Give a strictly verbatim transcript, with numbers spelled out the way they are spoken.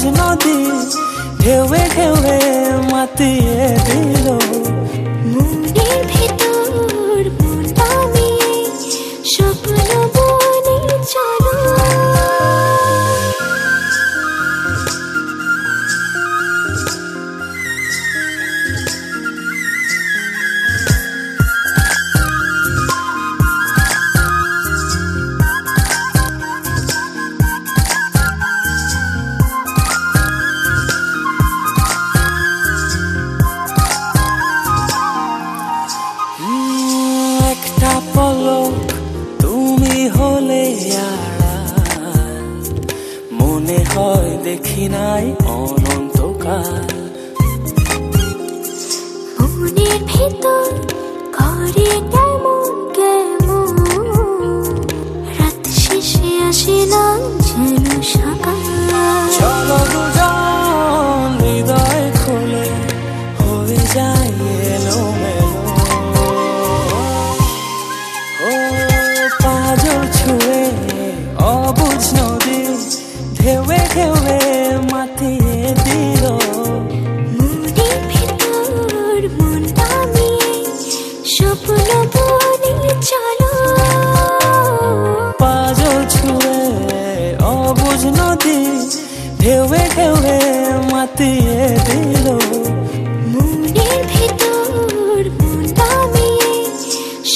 নদী ঢেউে ঢেউে মাতিয়ে দিল মনের ভেতর মন নামিয়ে স্বপ্ন বনে চলো একটা পলক তুমি হলে আড়াল মনে হয় দেখি নাই অনন্তকাল মনের ভেতর করে কেমন কেমন রাত শেষে আসিলাম যেন সকাল চলো দুজন হৃদয় খুলে হয়ে যায় এলো মেলো ও পাজল ছুঁয়ে অবুঝ নদী ঢেউে ঢেউে মাতিয়ে দিল মনের ভেতর মন নামিয়ে স্বপ্ন বনে চলো পাজল ছুঁয়ে অবুঝ নদী ঢেউে ঢেউে মাতিয়ে